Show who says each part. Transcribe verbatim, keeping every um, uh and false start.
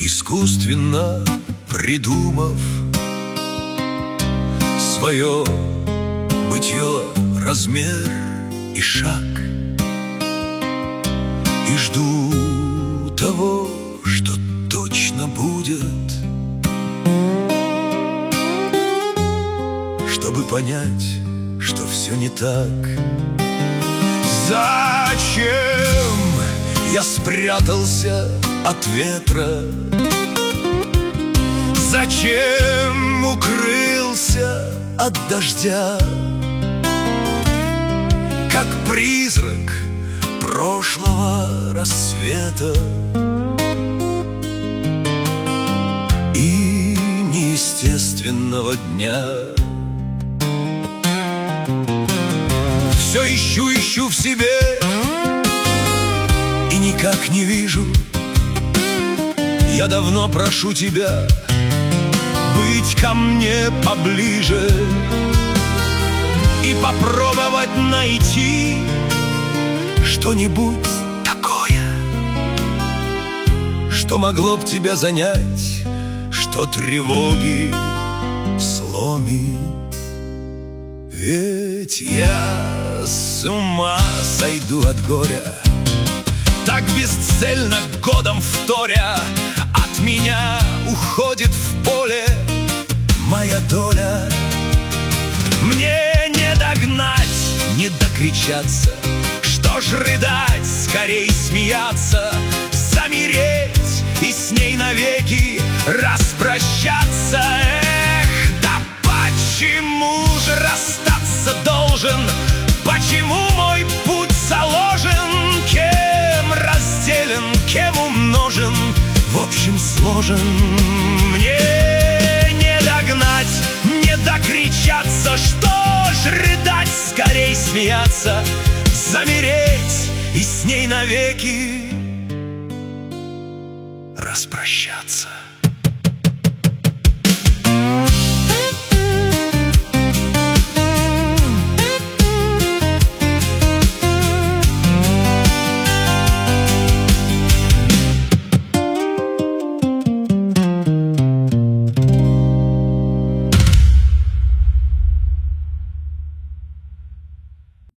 Speaker 1: искусственно придумав свое бытие, размер и шаг. И жду того, что точно будет, чтобы понять, что все не так. Зачем я спрятался от ветра? Зачем укрылся от дождя? Как призрак прошлого рассвета и неестественного дня. Все ищу, ищу в себе и никак не вижу. Я давно прошу тебя быть ко мне поближе и попробовать найти что-нибудь такое, что могло б тебя занять, что тревоги сломит. Ведь я с ума сойду от горя, так бесцельно годом вторя. От меня уходит в поле моя доля. Мне не догнать, не докричаться. Что ж рыдать, скорей смеяться, замереть и с ней навеки распрощаться. Эх, да почему же расстаться должен? Почему мой путь заложен? Кем разделен, кем умножен, в общем сложен? Мне не догнать, не докричаться. Что ж рыдать, скорей смеяться, замереть и с ней навеки распрощаться.